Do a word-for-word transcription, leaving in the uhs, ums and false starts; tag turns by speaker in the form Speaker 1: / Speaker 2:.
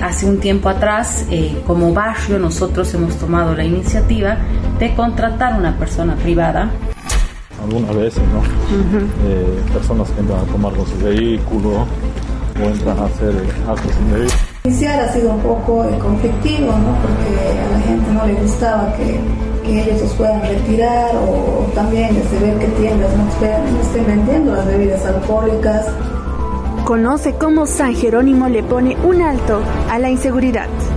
Speaker 1: hace un tiempo atrás, eh, como barrio, nosotros hemos tomado la iniciativa de contratar una persona privada.
Speaker 2: Algunas veces, ¿no? Uh-huh. Eh, personas que entran a tomar con su vehículo o entran a hacer actos indebidos.
Speaker 3: Iniciar ha sido un poco eh, conflictivo, ¿no? Porque a la gente no le gustaba que, que ellos los puedan retirar, o también desde ver que tiendas no estén, no estén vendiendo las bebidas alcohólicas.
Speaker 4: Conoce cómo San Jerónimo le pone un alto a la inseguridad.